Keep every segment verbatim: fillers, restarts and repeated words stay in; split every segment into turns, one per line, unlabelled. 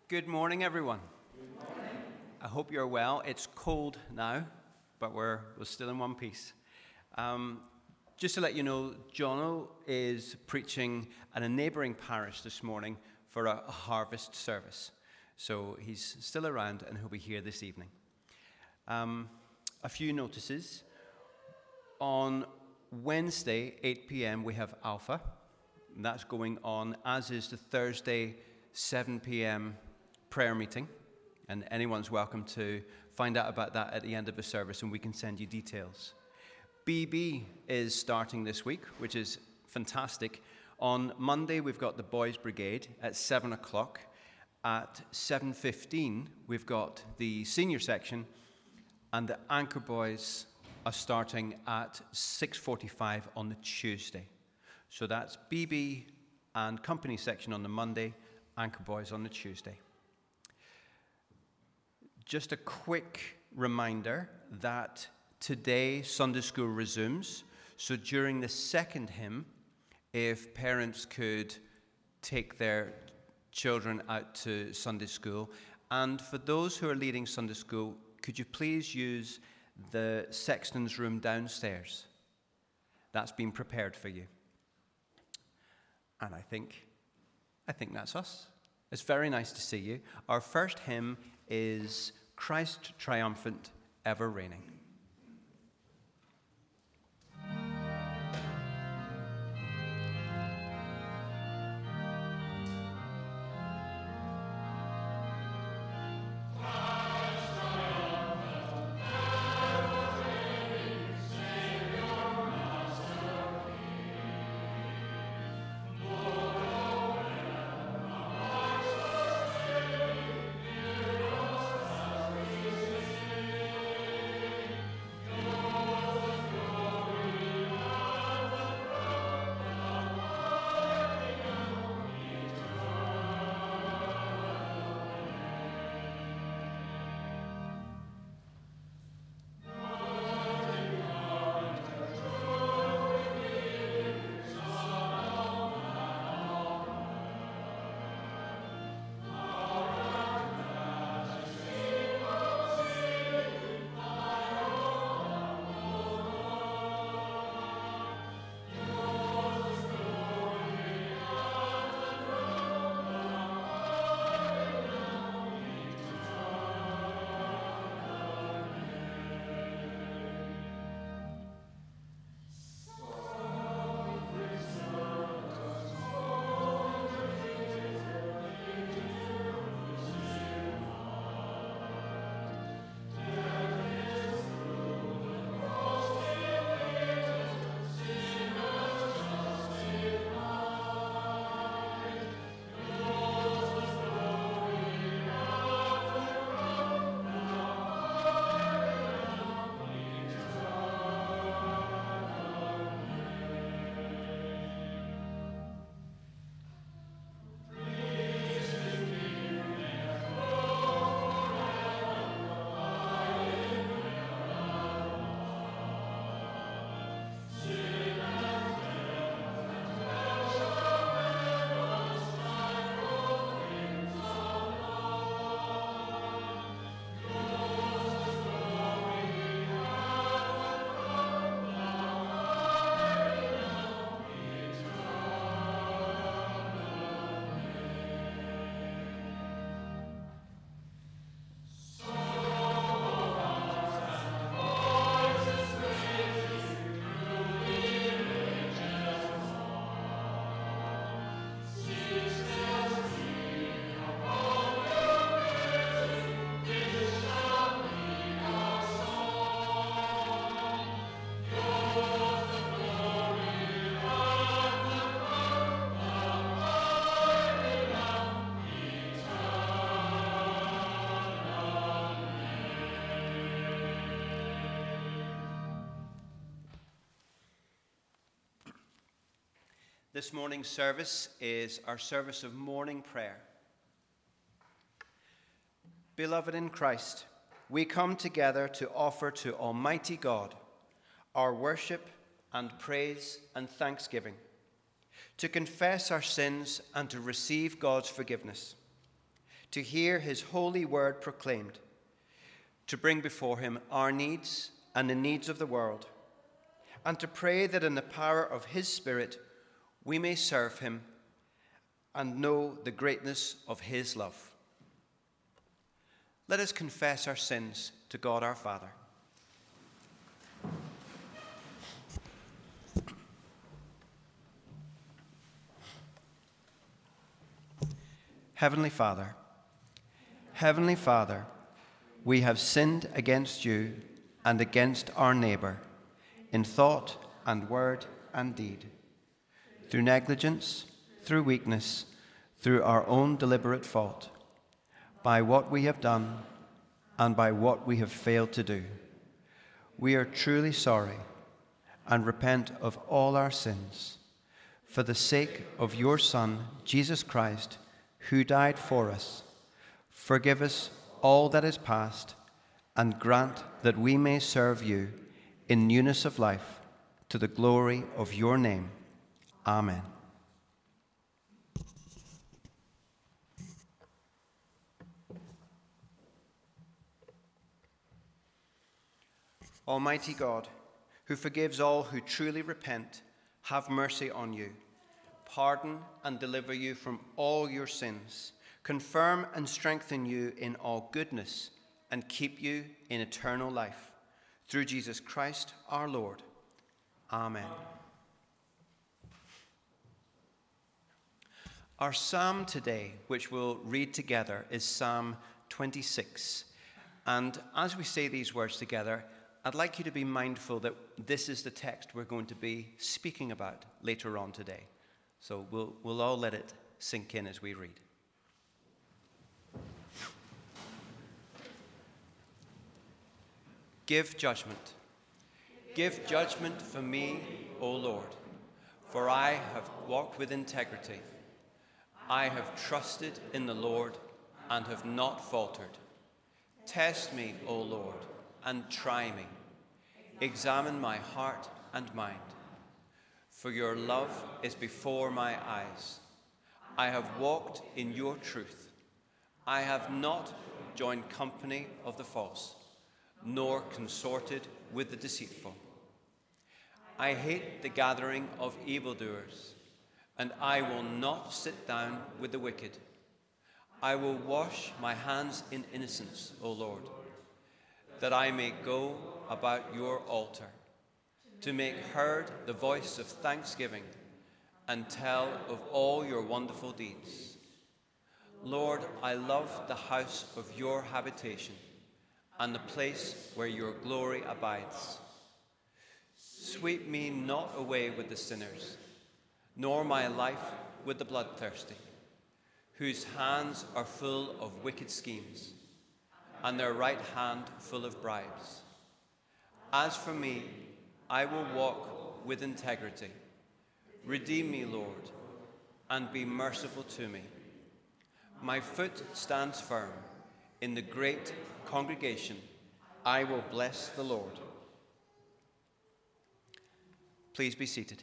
Good morning, everyone. Good morning. I hope you're well. It's cold now, but we're, we're still in one piece. Um, just to let you know, Jono is preaching at a neighboring parish this morning for a, a harvest service. So he's still around and he'll be here this evening. Um, a few notices. On Wednesday, eight p.m., we have Alpha. That's going on, as is the Thursday, seven p.m. prayer meeting, and anyone's welcome to find out about that at the end of the service, and we can send you details. B B is starting this week, which is fantastic. On Monday, we've got the Boys Brigade at seven o'clock. At seven fifteen, we've got the senior section, and the Anchor Boys are starting at six forty-five on the Tuesday. So that's B B and company section on the Monday, Anchor Boys on the Tuesday. Just a quick reminder that today Sunday school resumes. So during the second hymn, if parents could take their children out to Sunday school. And for those who are leading Sunday school, could you please use the sexton's room downstairs? That's been prepared for you. And I think, I think that's us. It's very nice to see you. Our first hymn is Christ Triumphant, Ever Reigning. This morning's service is our service of morning prayer. Beloved in Christ, we come together to offer to Almighty God our worship and praise and thanksgiving, to confess our sins and to receive God's forgiveness, to hear his holy word proclaimed, to bring before him our needs and the needs of the world, and to pray that in the power of his Spirit we may serve him and know the greatness of his love. Let us confess our sins to God our Father. Heavenly Father, Heavenly Father, we have sinned against you and against our neighbour in thought and word and deed, through negligence, through weakness, through our own deliberate fault, by what we have done and by what we have failed to do. We are truly sorry and repent of all our sins. For the sake of your Son, Jesus Christ, who died for us, forgive us all that is past, and grant that we may serve you in newness of life, to the glory of your name. Amen. Almighty God, who forgives all who truly repent, have mercy on you, pardon and deliver you from all your sins, confirm and strengthen you in all goodness, and keep you in eternal life. Through Jesus Christ our Lord. Amen. Our psalm today, which we'll read together, is Psalm twenty-six. And as we say these words together, I'd like you to be mindful that this is the text we're going to be speaking about later on today. So we'll, we'll all let it sink in as we read. Give judgment. Give judgment for me, O Lord, for I have walked with integrity. I have trusted in the Lord and have not faltered. Test me, O Lord, and try me. Examine my heart and mind. For your love is before my eyes. I have walked in your truth. I have not joined company of the false, nor consorted with the deceitful. I hate the gathering of evildoers, and I will not sit down with the wicked. I will wash my hands in innocence, O Lord, that I may go about your altar, to make heard the voice of thanksgiving and tell of all your wonderful deeds. Lord, I love the house of your habitation and the place where your glory abides. Sweep me not away with the sinners, nor my life with the bloodthirsty, whose hands are full of wicked schemes, and their right hand full of bribes. As for me, I will walk with integrity. Redeem me, Lord, and be merciful to me. My foot stands firm in the great congregation. I will bless the Lord. Please be seated.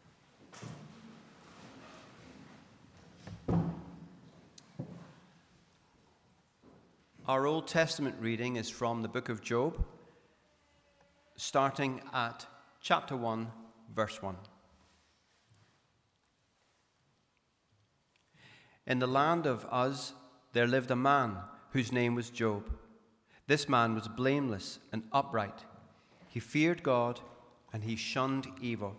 Our Old Testament reading is from the book of Job, starting at chapter one, verse one. In the land of Uz there lived a man whose name was Job. This man was blameless and upright. He feared God and he shunned evil.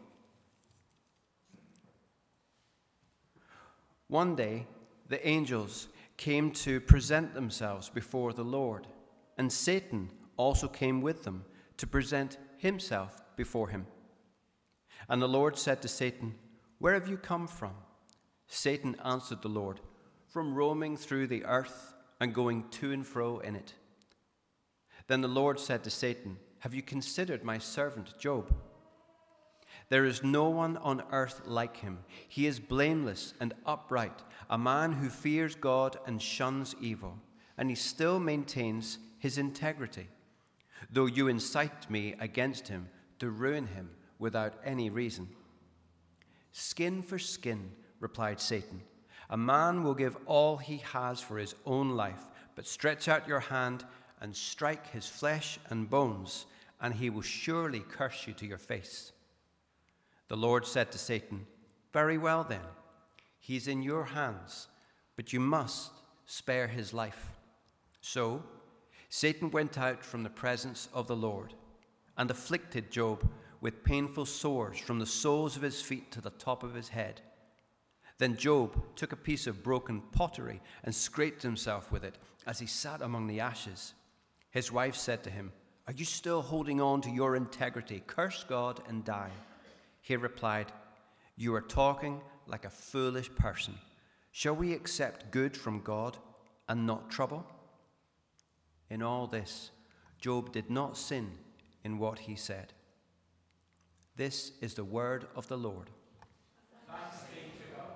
One day the angels came to present themselves before the Lord, and Satan also came with them to present himself before him. And the Lord said to Satan, "Where have you come from?" Satan answered the Lord, "From roaming through the earth and going to and fro in it." Then the Lord said to Satan, "Have you considered my servant Job? There is no one on earth like him. He is blameless and upright, a man who fears God and shuns evil, and he still maintains his integrity, though you incite me against him to ruin him without any reason." "Skin for skin," replied Satan. A man will give all he has for his own life, but stretch out your hand and strike his flesh and bones, and he will surely curse you to your face." The Lord said to Satan, "Very well then, he is in your hands, but you must spare his life." So Satan went out from the presence of the Lord and afflicted Job with painful sores from the soles of his feet to the top of his head. Then Job took a piece of broken pottery and scraped himself with it as he sat among the ashes. His wife said to him, "Are you still holding on to your integrity? Curse God and die." He replied, "You are talking like a foolish person. Shall we accept good from God and not trouble?" In all this, Job did not sin in what he said. This is the word of the Lord.
Thanks be to God.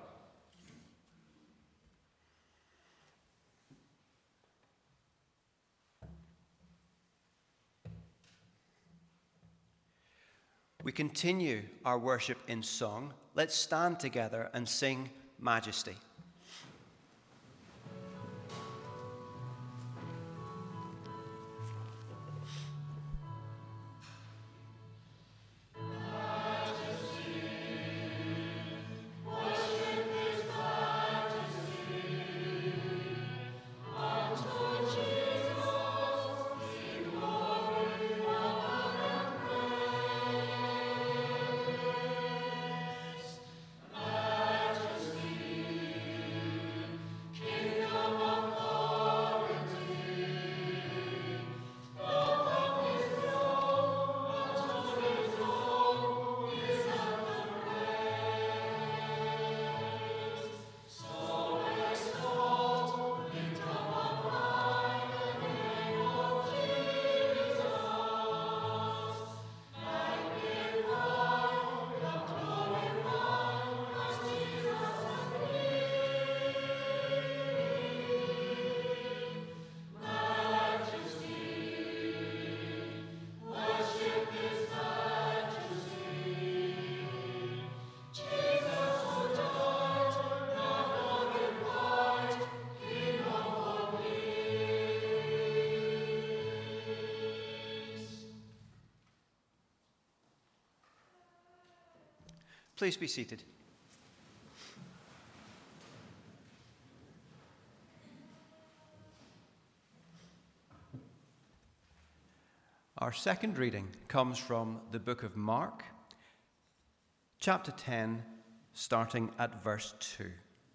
We continue our worship in song. Let's stand together and sing Majesty. Please be seated. Our second reading comes from the book of Mark, chapter ten, starting at verse two.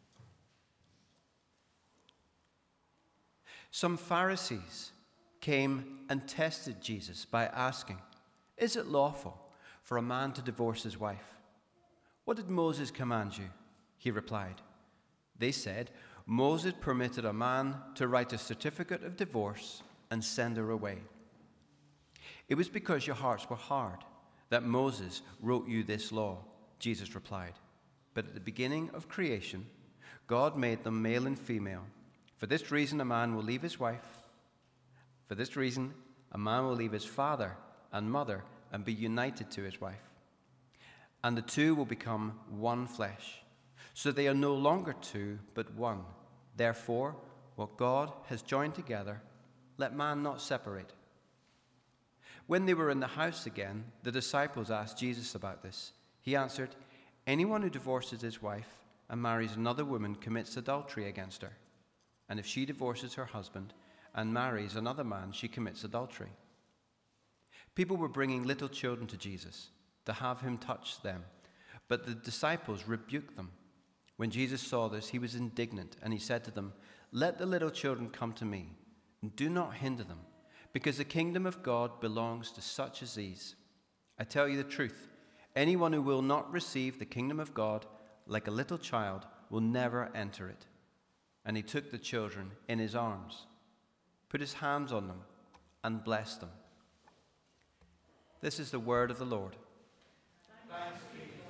Some Pharisees came and tested Jesus by asking, "Is it lawful for a man to divorce his wife?" "What did Moses command you?" He replied. They said, "Moses permitted a man to write a certificate of divorce and send her away." "It was because your hearts were hard that Moses wrote you this law," Jesus replied. "But at the beginning of creation, God made them male and female. For this reason, a man will leave his wife. For this reason, a man will leave his father and mother and be united to his wife. And the two will become one flesh. So they are no longer two, but one. Therefore, what God has joined together, let man not separate." When they were in the house again, the disciples asked Jesus about this. He answered, "Anyone who divorces his wife and marries another woman commits adultery against her. And if she divorces her husband and marries another man, she commits adultery." People were bringing little children to Jesus to have him touch them, but the disciples rebuked them. When Jesus saw this, he was indignant, and he said to them, "Let the little children come to me, and do not hinder them, because the kingdom of God belongs to such as these. I tell you the truth, anyone who will not receive the kingdom of God like a little child will never enter it." And he took the children in his arms, put his hands on them, and blessed them. This is the word of the Lord.
Thanks be to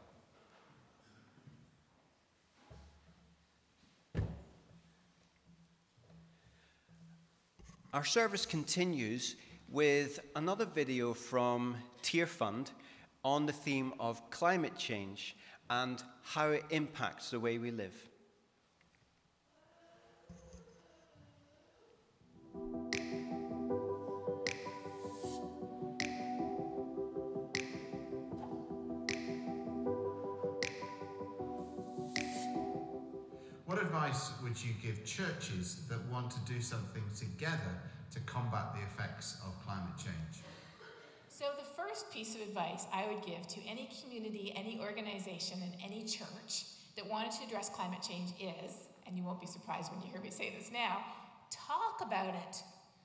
God.
Our service continues with another video from Tear Fund on the theme of climate change and how it impacts the way we live.
advice would you give churches that want to do something together to combat the effects of climate change?
So the first piece of advice I would give to any community, any organization, and any church that wanted to address climate change is, and you won't be surprised when you hear me say this now, talk about it.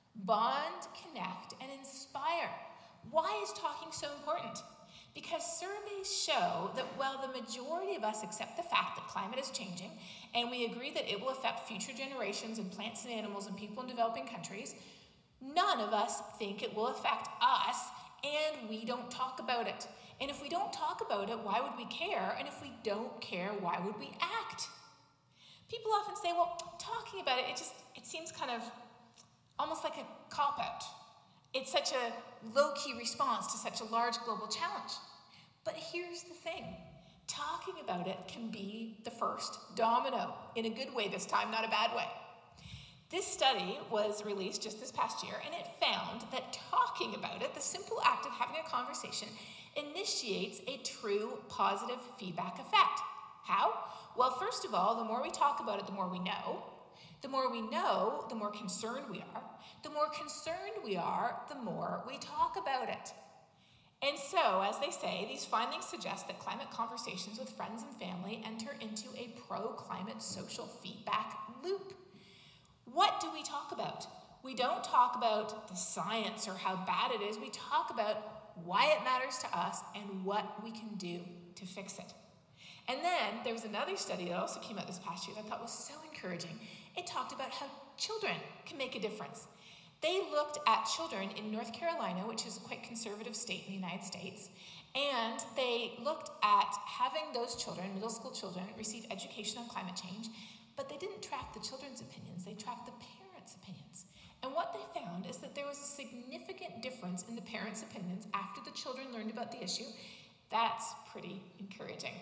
Bond, connect, and inspire. Why is talking so important? Because surveys show that while the majority of us accept the fact that climate is changing, and we agree that it will affect future generations and plants and animals and people in developing countries, none of us think it will affect us, and we don't talk about it. And if we don't talk about it, why would we care? And if we don't care, why would we act? People often say, well, talking about it, it just, it seems kind of almost like a cop-out. It's such a low-key response to such a large global challenge. But here's the thing. Talking about it can be the first domino, in a good way this time, not a bad way. This study was released just this past year, and it found that talking about it, the simple act of having a conversation, initiates a true positive feedback effect. How? Well, first of all, the more we talk about it, the more we know. The more we know, the more concerned we are. The more concerned we are, the more we talk about it. And so, as they say, these findings suggest that climate conversations with friends and family enter into a pro-climate social feedback loop. What do we talk about? We don't talk about the science or how bad it is. We talk about why it matters to us and what we can do to fix it. And then there was another study that also came out this past year that I thought was so encouraging. It talked about how children can make a difference. They looked at children in North Carolina, which is a quite conservative state in the United States, and they looked at having those children, middle school children, receive education on climate change, but they didn't track the children's opinions, they tracked the parents' opinions. And what they found is that there was a significant difference in the parents' opinions after the children learned about the issue. That's pretty encouraging.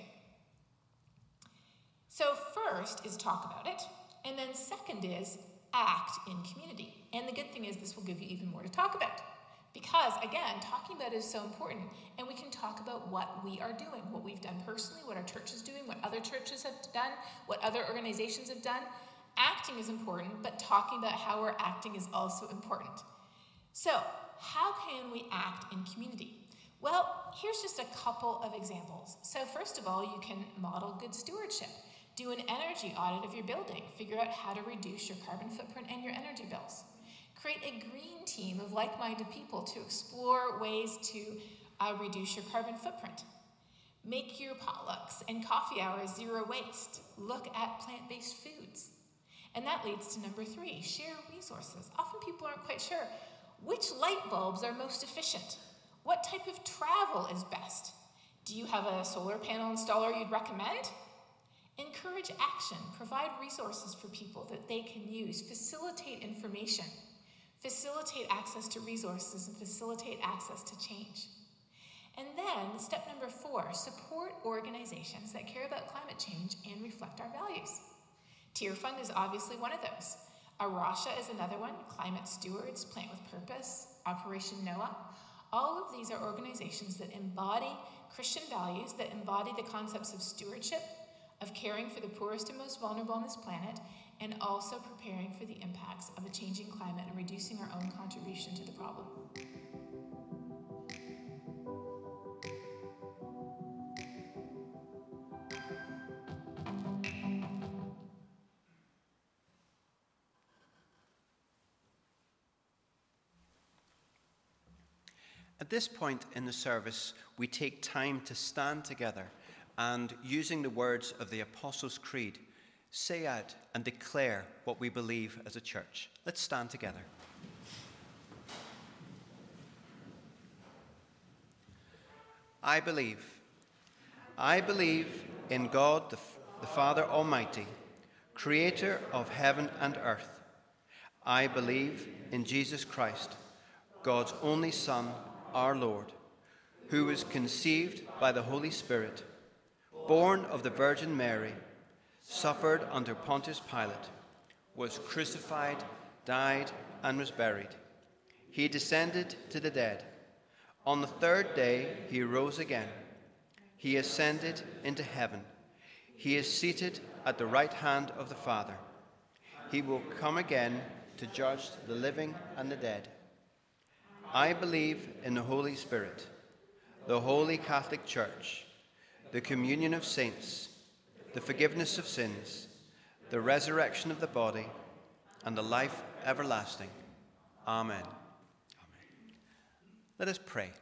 So first is talk about it, and then second is act in community. And the good thing is this will give you even more to talk about. Because, again, talking about it is so important, and we can talk about what we are doing, what we've done personally, what our church is doing, what other churches have done, what other organizations have done. Acting is important, but talking about how we're acting is also important. So, how can we act in community? Well, here's just a couple of examples. So first of all, you can model good stewardship. Do an energy audit of your building. Figure out how to reduce your carbon footprint and your energy bills. Create a green team of like-minded people to explore ways to uh, reduce your carbon footprint. Make your potlucks and coffee hours zero waste. Look at plant-based foods. And that leads to number three, share resources. Often people aren't quite sure which light bulbs are most efficient. What type of travel is best? Do you have a solar panel installer you'd recommend? Encourage action. Provide resources for people that they can use. Facilitate information. Facilitate access to resources and facilitate access to change. And then, step number four, support organizations that care about climate change and reflect our values. Tear Fund is obviously one of those. Arasha is another one, Climate Stewards, Plant with Purpose, Operation Noah. All of these are organizations that embody Christian values, that embody the concepts of stewardship, of caring for the poorest and most vulnerable on this planet, and also preparing for the impacts of a changing climate and reducing our own contribution to the problem.
At this point in the service, we take time to stand together and, using the words of the Apostles' Creed, say out and declare what we believe as a church. Let's stand together. I believe. I believe in God, the, the Father Almighty, creator of heaven and earth. I believe in Jesus Christ, God's only Son, our Lord, who was conceived by the Holy Spirit, born of the Virgin Mary, suffered under Pontius Pilate, was crucified, died, and was buried. He descended to the dead. On the third day he rose again. He ascended into heaven. He is seated at the right hand of the Father. He will come again to judge the living and the dead. I believe in the Holy Spirit, the Holy Catholic Church, the communion of saints, the forgiveness of sins, the resurrection of the body, and the life everlasting. Amen. Amen. Let us pray.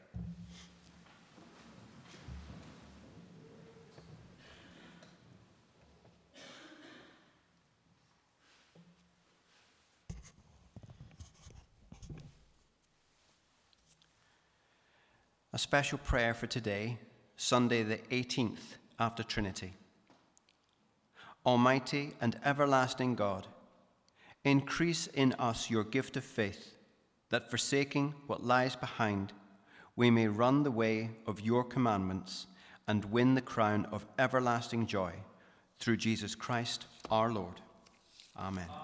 A special prayer for today, Sunday the eighteenth after Trinity. Almighty and everlasting God, increase in us your gift of faith, that forsaking what lies behind, we may run the way of your commandments and win the crown of everlasting joy, through Jesus Christ our Lord. Amen. Amen.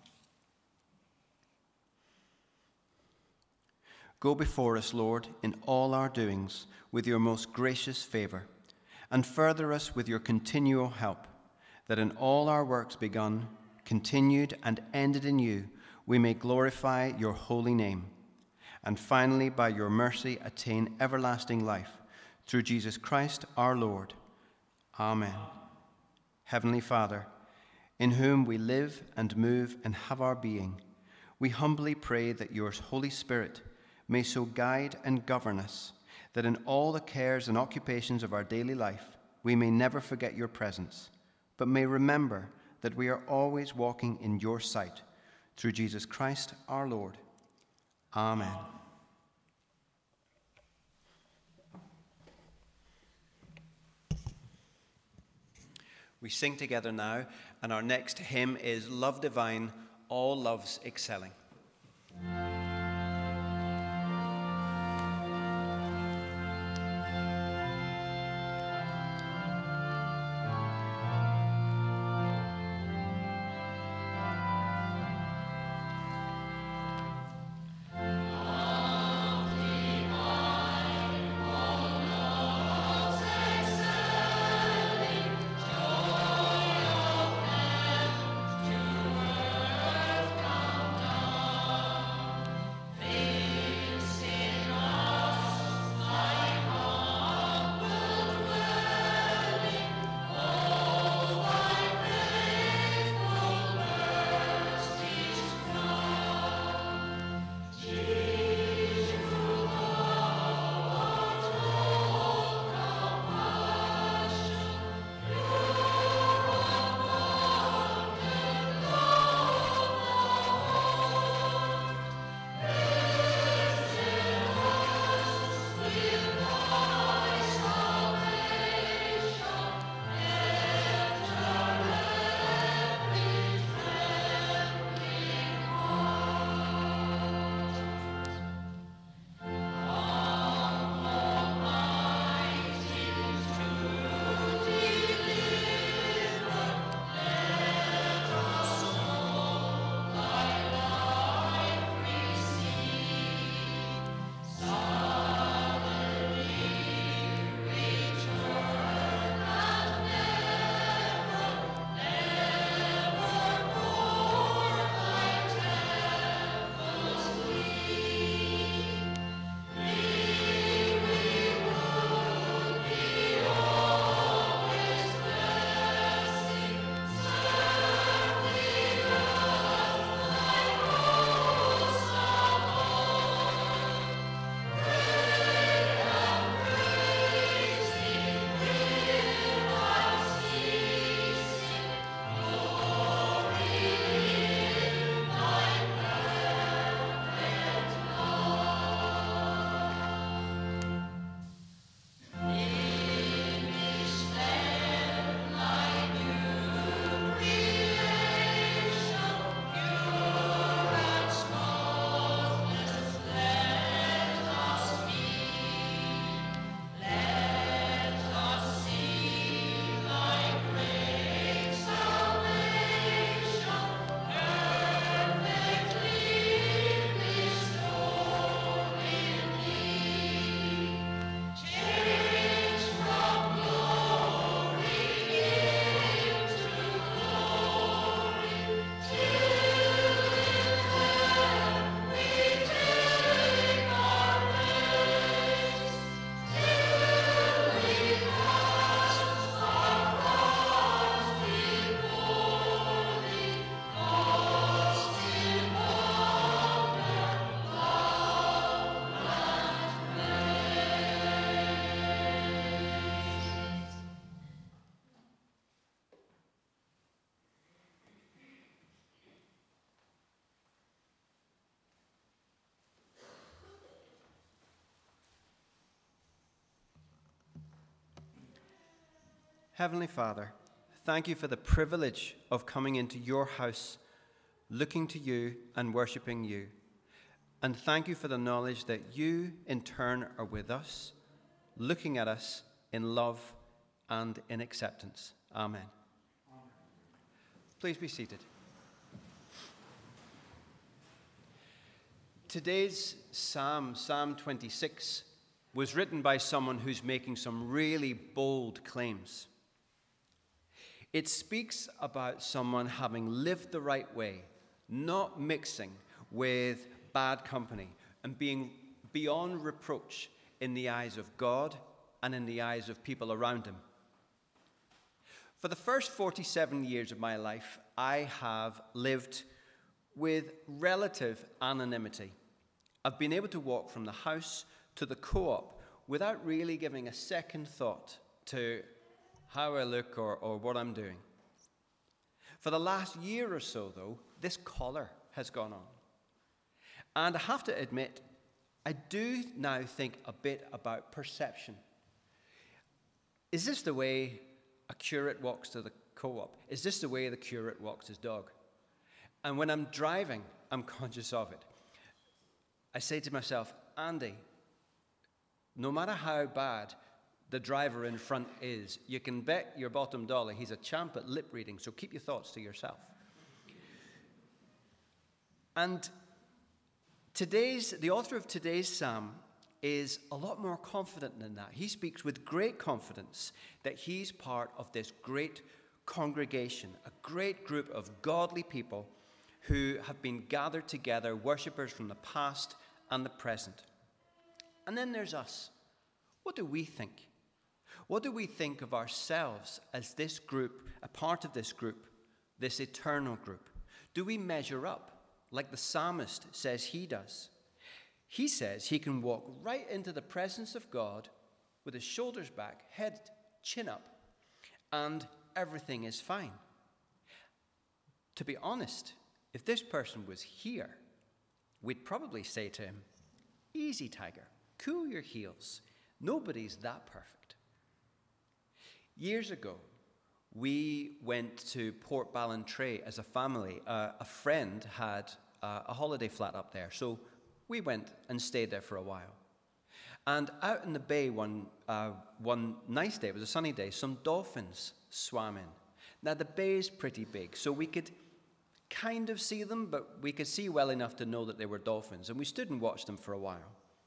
Go before us, Lord, in all our doings with your most gracious favour, and further us with your continual help, that in all our works begun, continued, and ended in you, we may glorify your holy name, and finally, by your mercy, attain everlasting life, through Jesus Christ our Lord. Amen. Heavenly Father, in whom we live and move and have our being, we humbly pray that your Holy Spirit may so guide and govern us, that in all the cares and occupations of our daily life, we may never forget your presence, but may remember that we are always walking in your sight, through Jesus Christ our Lord. Amen. We sing together now, and our next hymn is Love Divine, All Loves Excelling. Heavenly Father, thank you for the privilege of coming into your house, looking to you and worshipping you. And thank you for the knowledge that you, in turn, are with us, looking at us in love and in acceptance. Amen. Amen. Please be seated. Today's Psalm, Psalm twenty-six, was written by someone who's making some really bold claims. It speaks about someone having lived the right way, not mixing with bad company, and being beyond reproach in the eyes of God and in the eyes of people around him. For the first forty-seven years of my life, I have lived with relative anonymity. I've been able to walk from the house to the co-op without really giving a second thought to how I look or, or what I'm doing. For the last year or so, though, this collar has gone on. And I have to admit, I do now think a bit about perception. Is this the way a curate walks to the co-op? Is this the way the curate walks his dog? And when I'm driving, I'm conscious of it. I say to myself, Andy, no matter how bad the driver in front is, you can bet your bottom dollar he's a champ at lip reading, so keep your thoughts to yourself. And today's, the author of today's psalm is a lot more confident than that. He speaks with great confidence that he's part of this great congregation, a great group of godly people who have been gathered together, worshippers from the past and the present. And then there's us. What do we think? What do we think of ourselves as this group, a part of this group, this eternal group? Do we measure up like the psalmist says he does? He says he can walk right into the presence of God with his shoulders back, head, chin up, and everything is fine. To be honest, if this person was here, we'd probably say to him, easy, Tiger, cool your heels. Nobody's that perfect. Years ago, we went to Port Ballantrae as a family. Uh, a friend had uh, a holiday flat up there, so we went and stayed there for a while. And out in the bay one, uh, one nice day, it was a sunny day, some dolphins swam in. Now, the bay is pretty big, so we could kind of see them, but we could see well enough to know that they were dolphins, and we stood and watched them for a while.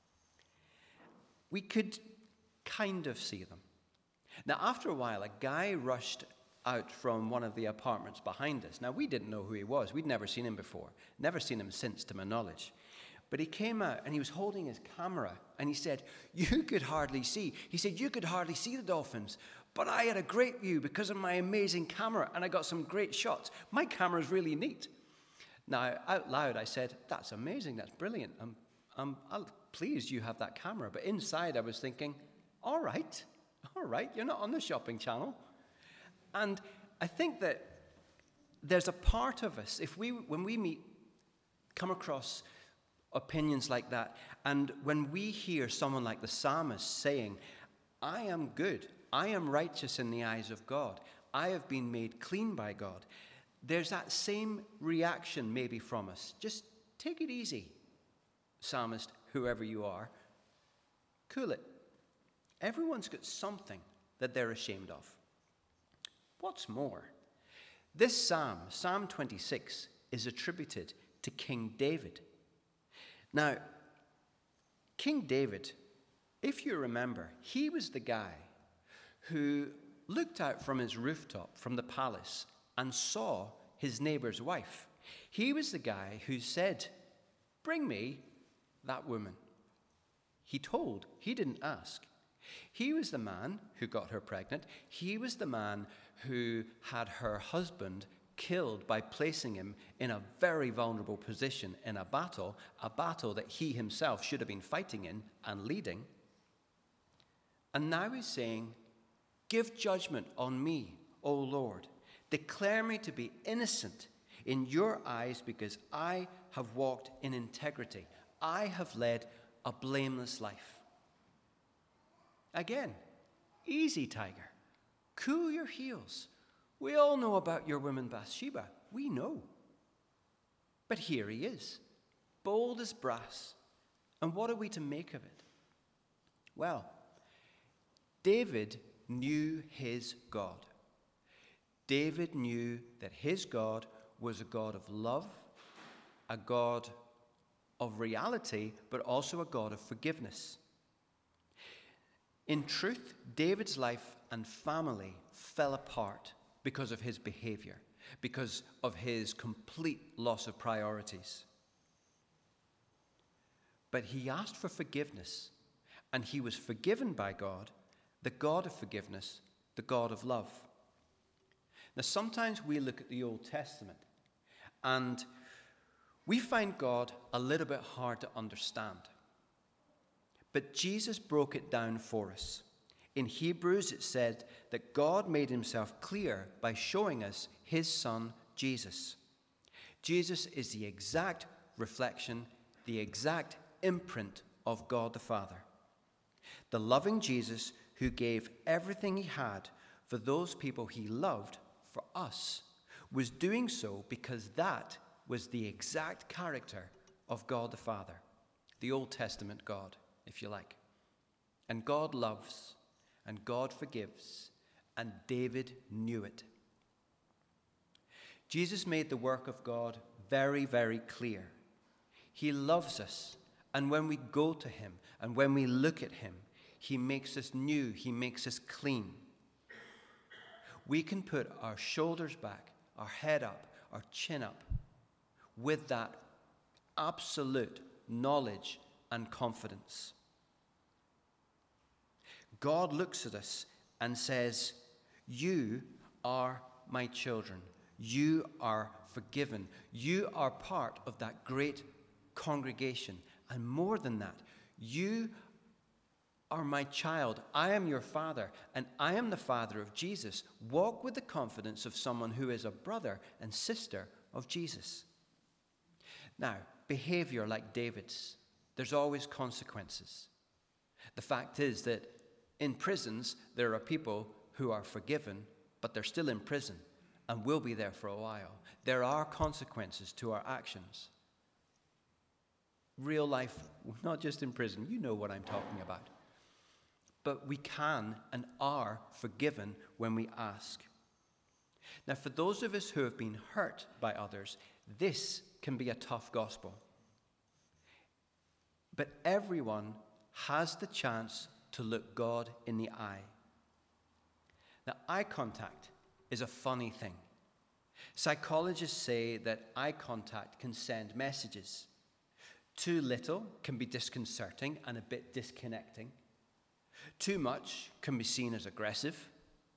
We could kind of see them. Now, after a while, a guy rushed out from one of the apartments behind us. Now, we didn't know who he was. We'd never seen him before, never seen him since, to my knowledge. But he came out, and he was holding his camera, and he said, you could hardly see. He said, you could hardly see the dolphins, but I had a great view because of my amazing camera, and I got some great shots. My camera's really neat. Now, out loud, I said, that's amazing, that's brilliant. I'm, I'm, I'm pleased you have that camera. But inside, I was thinking, all right, all right, you're not on the shopping channel. And I think that there's a part of us, if we, when we meet, come across opinions like that, and when we hear someone like the psalmist saying, I am good, I am righteous in the eyes of God, I have been made clean by God, there's that same reaction maybe from us. Just take it easy, psalmist, whoever you are. Cool it. Everyone's got something that they're ashamed of. What's more, this psalm, Psalm twenty-six, is attributed to King David. Now, King David, if you remember, he was the guy who looked out from his rooftop, from the palace, and saw his neighbor's wife. He was the guy who said, bring me that woman. He told, he didn't ask. He was the man who got her pregnant. He was the man who had her husband killed by placing him in a very vulnerable position in a battle, a battle that he himself should have been fighting in and leading. And now he's saying, give judgment on me, O Lord. Declare me to be innocent in your eyes because I have walked in integrity. I have led a blameless life. Again, easy, Tiger. Cool your heels. We all know about your woman Bathsheba. We know. But here he is, bold as brass. And what are we to make of it? Well, David knew his God. David knew that his God was a God of love, a God of reality, but also a God of forgiveness. In truth, David's life and family fell apart because of his behavior, because of his complete loss of priorities. But he asked for forgiveness, and he was forgiven by God, the God of forgiveness, the God of love. Now, sometimes we look at the Old Testament, and we find God a little bit hard to understand. But Jesus broke it down for us. In Hebrews, it said that God made himself clear by showing us his Son, Jesus. Jesus is the exact reflection, the exact imprint of God the Father. The loving Jesus who gave everything he had for those people he loved, for us, was doing so because that was the exact character of God the Father, the Old Testament God, if you like. And God loves, and God forgives, and David knew it. Jesus made the work of God very, very clear. He loves us, and when we go to him, and when we look at him, he makes us new, he makes us clean. We can put our shoulders back, our head up, our chin up, with that absolute knowledge and confidence. God looks at us and says, you are my children. You are forgiven. You are part of that great congregation. And more than that, you are my child. I am your father, and I am the father of Jesus. Walk with the confidence of someone who is a brother and sister of Jesus. Now, behavior like David's, there's always consequences. The fact is that in prisons, there are people who are forgiven, but they're still in prison and will be there for a while. There are consequences to our actions. Real life, not just in prison. You know what I'm talking about. But we can and are forgiven when we ask. Now, for those of us who have been hurt by others, this can be a tough gospel. But everyone has the chance to look God in the eye. Now, eye contact is a funny thing. Psychologists say that eye contact can send messages. Too little can be disconcerting and a bit disconnecting. Too much can be seen as aggressive.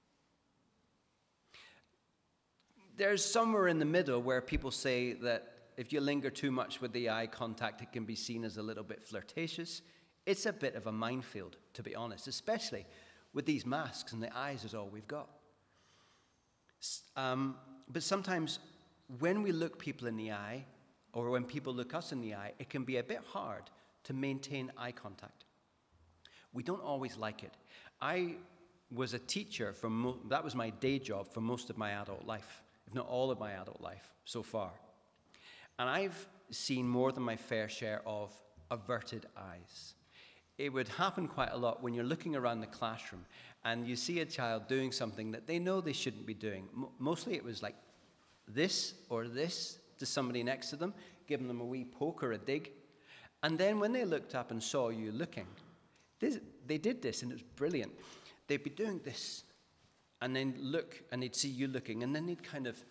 There's somewhere in the middle where people say that if you linger too much with the eye contact, it can be seen as a little bit flirtatious. It's a bit of a minefield, to be honest, especially with these masks and the eyes is all we've got. Um, but sometimes when we look people in the eye, or when people look us in the eye, it can be a bit hard to maintain eye contact. We don't always like it. I was a teacher, for mo- that was my day job for most of my adult life, if not all of my adult life so far. And I've seen more than my fair share of averted eyes. It would happen quite a lot when you're looking around the classroom and you see a child doing something that they know they shouldn't be doing. M- mostly it was like this or this to somebody next to them, giving them a wee poke or a dig. And then when they looked up and saw you looking, this, they did this and it was brilliant. They'd be doing this and then look and they'd see you looking and then they'd kind of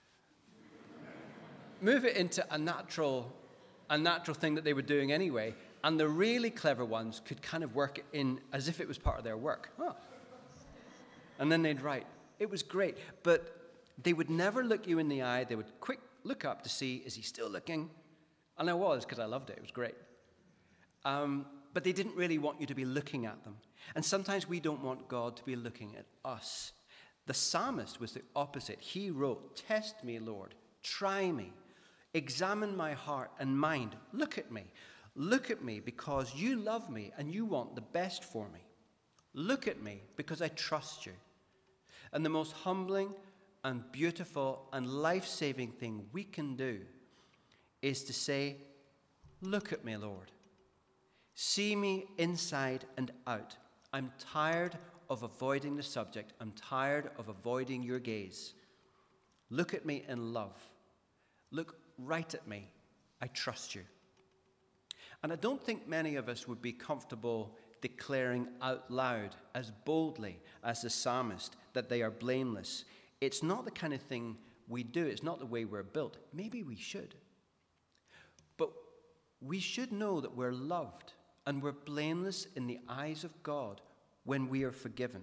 move it into a natural, a natural thing that they were doing anyway. And the really clever ones could kind of work it in as if it was part of their work. Oh. And then they'd write. It was great. But they would never look you in the eye. They would quick look up to see, is he still looking? And I was, because I loved it. It was great. Um, but they didn't really want you to be looking at them. And sometimes we don't want God to be looking at us. The psalmist was the opposite. He wrote, "Test me, Lord. Try me. Examine my heart and mind. Look at me. Look at me because you love me and you want the best for me. Look at me because I trust you." And the most humbling and beautiful and life-saving thing we can do is to say, look at me, Lord. See me inside and out. I'm tired of avoiding the subject. I'm tired of avoiding your gaze. Look at me in love. Look right at me. I trust you. And I don't think many of us would be comfortable declaring out loud, as boldly as the psalmist, that they are blameless. It's not the kind of thing we do. It's not the way we're built. Maybe we should. But we should know that we're loved and we're blameless in the eyes of God when we are forgiven.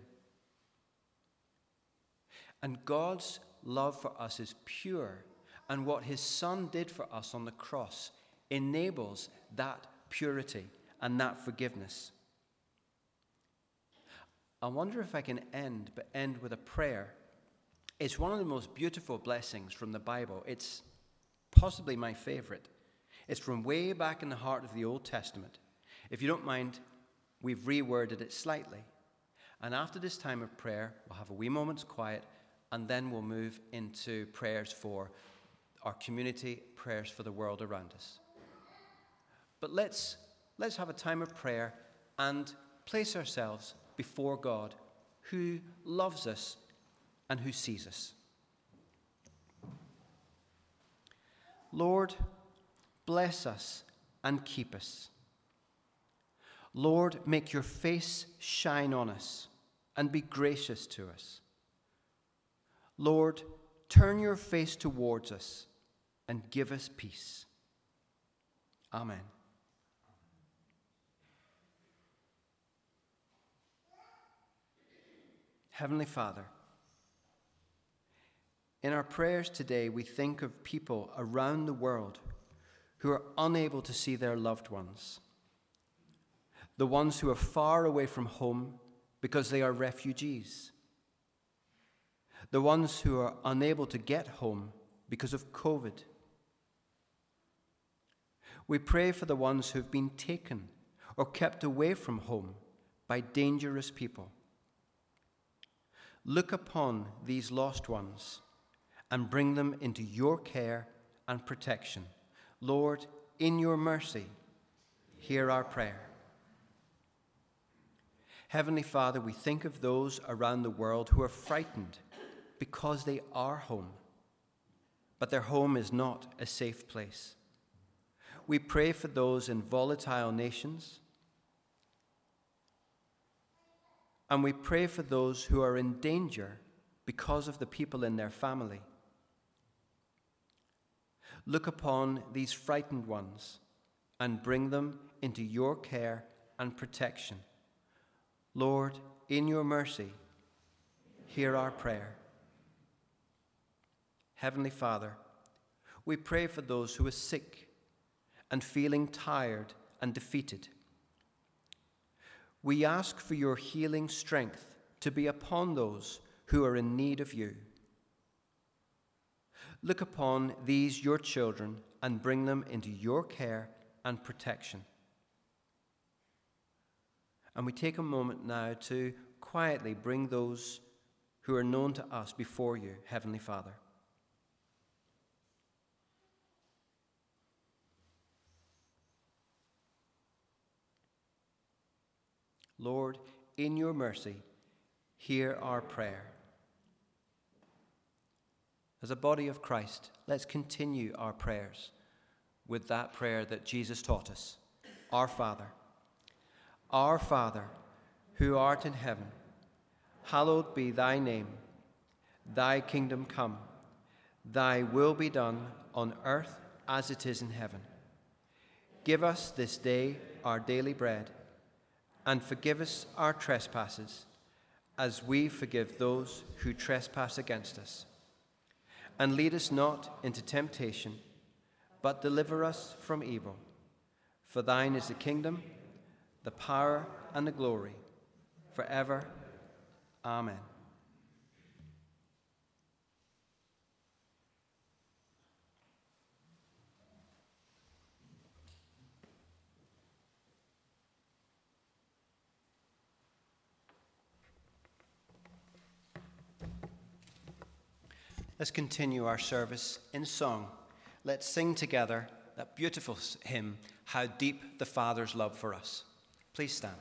And God's love for us is pure, and what his Son did for us on the cross enables that purity and that forgiveness. I wonder if I can end, but end with a prayer. It's one of the most beautiful blessings from the Bible. It's possibly my favorite. It's from way back in the heart of the Old Testament. If you don't mind, we've reworded it slightly. And after this time of prayer, we'll have a wee moment's quiet, and then we'll move into prayers for our community, prayers for the world around us. But let's, let's have a time of prayer and place ourselves before God, who loves us and who sees us. Lord, bless us and keep us. Lord, make your face shine on us and be gracious to us. Lord, turn your face towards us and give us peace. Amen. Heavenly Father, in our prayers today, we think of people around the world who are unable to see their loved ones, the ones who are far away from home because they are refugees, the ones who are unable to get home because of COVID. We pray for the ones who have been taken or kept away from home by dangerous people. Look upon these lost ones and bring them into your care and protection. Lord, in your mercy, hear our prayer. Heavenly Father, we think of those around the world who are frightened because they are home, but their home is not a safe place. We pray for those in volatile nations, and we pray for those who are in danger because of the people in their family. Look upon these frightened ones and bring them into your care and protection. Lord, in your mercy, hear our prayer. Heavenly Father, we pray for those who are sick and feeling tired and defeated. We ask for your healing strength to be upon those who are in need of you. Look upon these your children and bring them into your care and protection. And we take a moment now to quietly bring those who are known to us before you, Heavenly Father. Lord, in your mercy, hear our prayer. As a body of Christ, let's continue our prayers with that prayer that Jesus taught us. Our Father, our Father, who art in heaven, hallowed be thy name. Thy kingdom come, thy will be done on earth as it is in heaven. Give us this day our daily bread, and forgive us our trespasses, as we forgive those who trespass against us. And lead us not into temptation, but deliver us from evil. For thine is the kingdom, the power, and the glory, forever. Amen. let's continue our service in song. Let's sing together that beautiful hymn, How Deep the Father's Love for Us. Please stand.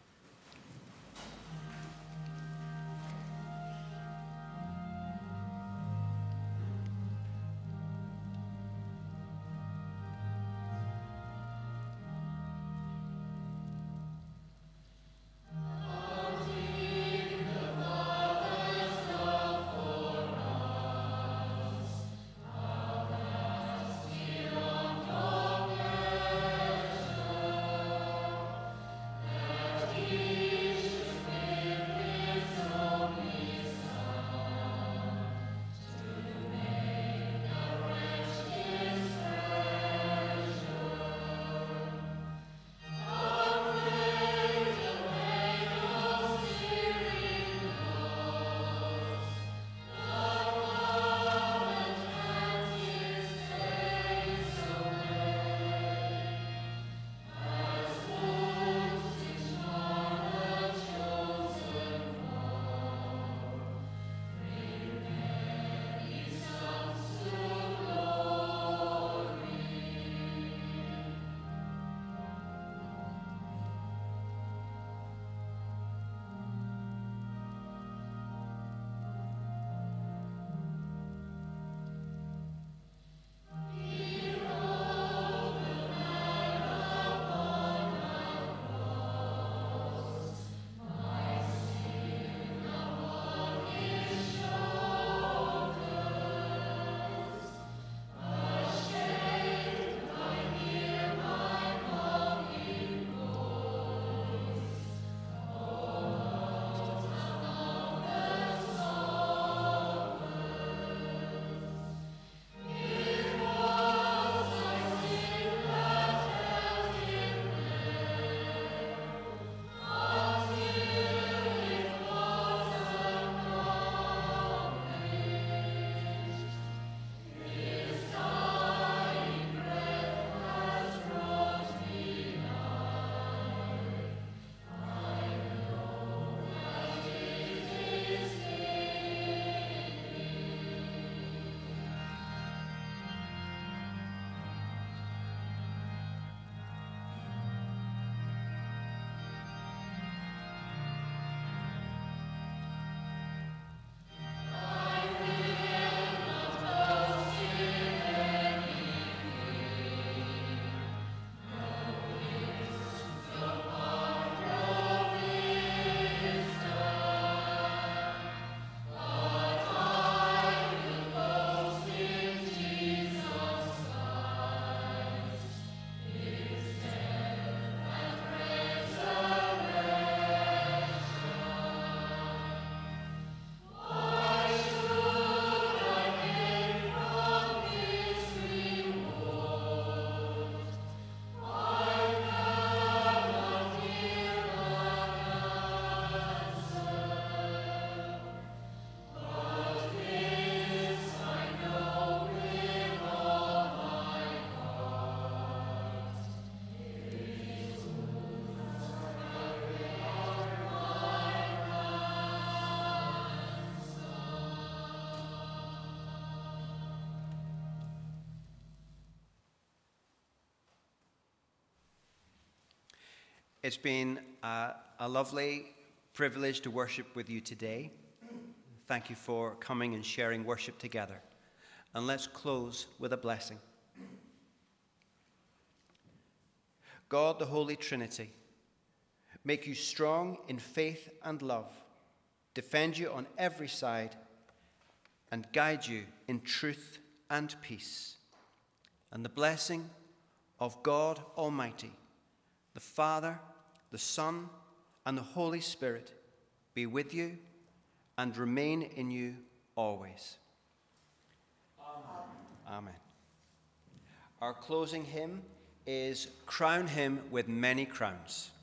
It's been a, a lovely privilege to worship with you today. Thank you for coming and sharing worship together. And let's close with a blessing. God, the Holy Trinity, make you strong in faith and love, defend you on every side, and guide you in truth and peace. And the blessing of God Almighty, the Father, the Son, and the Holy Spirit be with you and remain in you always. Amen. Amen. Our closing hymn is Crown Him with Many Crowns.